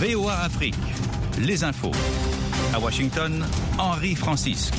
VOA Afrique, les infos. À Washington, Henri Francisque.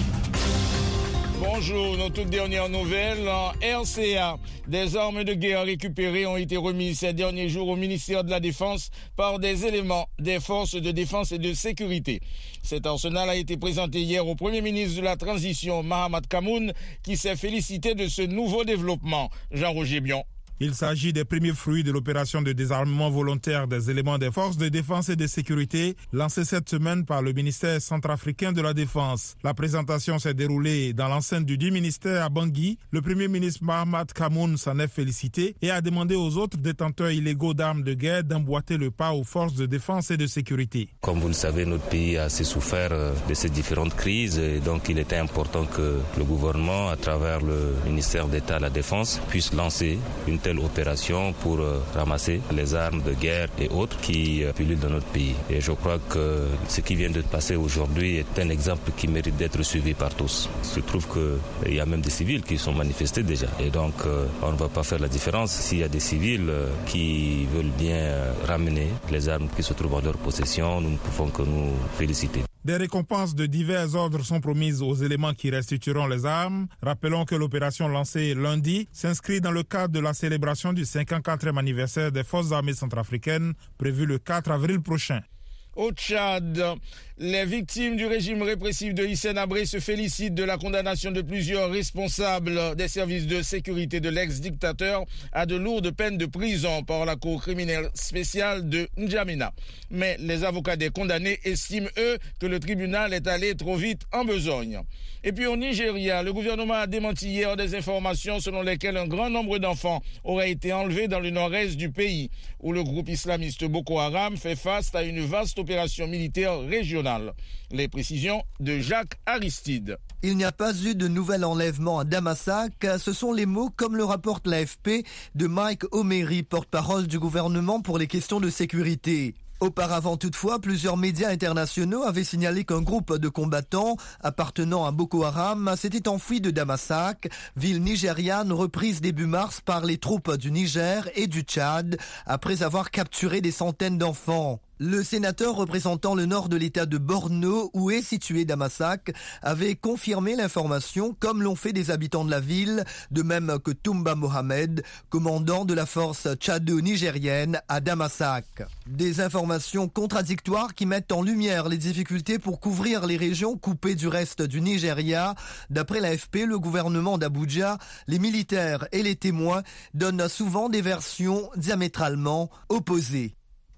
Bonjour, nos toutes dernières nouvelles. En RCA, des armes de guerre récupérées ont été remises ces derniers jours au ministère de la Défense par des éléments des forces de défense et de sécurité. Cet arsenal a été présenté hier au Premier ministre de la Transition, Mahamat Kammoun, qui s'est félicité de ce nouveau développement. Jean-Roger Bion. Il s'agit des premiers fruits de l'opération de désarmement volontaire des éléments des forces de défense et de sécurité lancée cette semaine par le ministère centrafricain de la Défense. La présentation s'est déroulée dans l'enceinte du dit ministère à Bangui. Le Premier ministre Mahamat Kammoun s'en est félicité et a demandé aux autres détenteurs illégaux d'armes de guerre d'emboîter le pas aux forces de défense et de sécurité. Comme vous le savez, notre pays a assez souffert de ces différentes crises et donc il était important que le gouvernement, à travers le ministère d'État à la Défense, puisse lancer une telle opération pour ramasser les armes de guerre et autres qui pullulent dans notre pays. Et je crois que ce qui vient de passer aujourd'hui est un exemple qui mérite d'être suivi par tous. Il se trouve qu'il y a même des civils qui sont manifestés déjà. Et donc, on ne va pas faire la différence. S'il y a des civils qui veulent bien ramener les armes qui se trouvent en leur possession, nous ne pouvons que nous féliciter. Des récompenses de divers ordres sont promises aux éléments qui restitueront les armes. Rappelons que l'opération lancée lundi s'inscrit dans le cadre de la célébration du 54e anniversaire des forces armées centrafricaines prévu le 4 avril prochain. Au Tchad, les victimes du régime répressif de Hissène Habré se félicitent de la condamnation de plusieurs responsables des services de sécurité de l'ex-dictateur à de lourdes peines de prison par la Cour criminelle spéciale de N'Djamena. Mais les avocats des condamnés estiment, eux, que le tribunal est allé trop vite en besogne. Et puis au Nigeria, le gouvernement a démenti hier des informations selon lesquelles un grand nombre d'enfants auraient été enlevés dans le nord-est du pays, où le groupe islamiste Boko Haram fait face à une vaste opération militaire régionale. Les précisions de Jacques Aristide. Il n'y a pas eu de nouvel enlèvement à Damasak. Ce sont les mots, comme le rapporte l'AFP, de Mike Omeri, porte-parole du gouvernement pour les questions de sécurité. Auparavant toutefois, plusieurs médias internationaux avaient signalé qu'un groupe de combattants appartenant à Boko Haram s'était enfui de Damasak, ville nigériane reprise début mars par les troupes du Niger et du Tchad, après avoir capturé des centaines d'enfants. Le sénateur représentant le nord de l'état de Borno, où est situé Damasak, avait confirmé l'information, comme l'ont fait des habitants de la ville, de même que Toumba Mohamed, commandant de la force tchado-nigérienne à Damasak. Des informations contradictoires qui mettent en lumière les difficultés pour couvrir les régions coupées du reste du Nigeria. D'après l'AFP, le gouvernement d'Abuja, les militaires et les témoins donnent souvent des versions diamétralement opposées.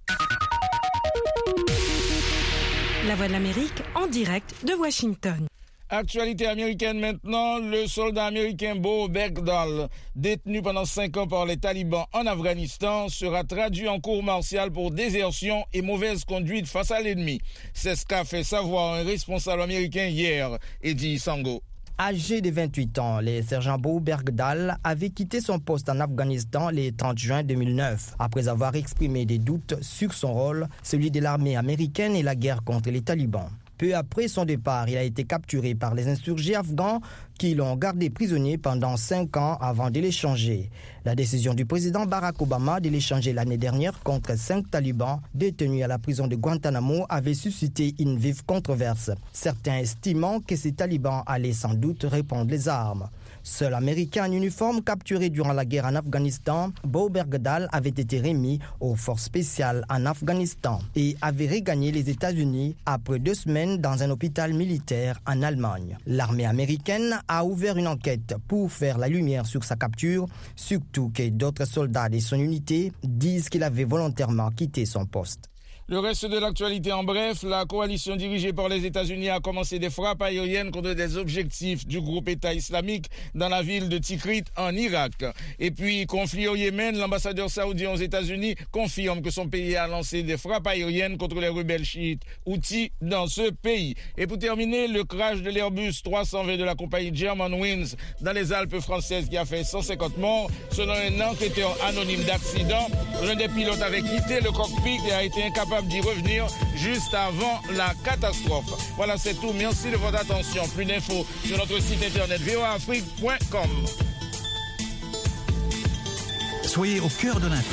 La Voix de l'Amérique en direct de Washington. Actualité américaine maintenant, le soldat américain Bo Bergdahl, détenu pendant 5 ans par les talibans en Afghanistan, sera traduit en cour martiale pour désertion et mauvaise conduite face à l'ennemi. C'est ce qu'a fait savoir un responsable américain hier, Eddie Sango. Âgé de 28 ans, le sergent Bo Bergdahl avait quitté son poste en Afghanistan le 30 juin 2009, après avoir exprimé des doutes sur son rôle, celui de l'armée américaine et la guerre contre les talibans. Peu après son départ, il a été capturé par les insurgés afghans qui l'ont gardé prisonnier pendant 5 ans avant de l'échanger. La décision du président Barack Obama de l'échanger l'année dernière contre 5 talibans détenus à la prison de Guantanamo avait suscité une vive controverse, certains estimant que ces talibans allaient sans doute répandre les armes. Seul américain en uniforme capturé durant la guerre en Afghanistan, Bo Bergdahl avait été remis aux forces spéciales en Afghanistan et avait regagné les États-Unis après 2 semaines dans un hôpital militaire en Allemagne. L'armée américaine a ouvert une enquête pour faire la lumière sur sa capture, surtout que d'autres soldats de son unité disent qu'il avait volontairement quitté son poste. Le reste de l'actualité en bref, la coalition dirigée par les États-Unis a commencé des frappes aériennes contre des objectifs du groupe État islamique dans la ville de Tikrit en Irak. Et puis, conflit au Yémen, l'ambassadeur saoudien aux États-Unis confirme que son pays a lancé des frappes aériennes contre les rebelles chiites Houthis dans ce pays. Et pour terminer, le crash de l'Airbus 320 de la compagnie Germanwings dans les Alpes françaises qui a fait 150 morts. Selon un enquêteur anonyme d'accident, l'un des pilotes avait quitté le cockpit et a été incapable d'y revenir juste avant la catastrophe. Voilà, c'est tout. Merci de votre attention. Plus d'infos sur notre site internet voaafrique.com. Soyez au cœur de l'info.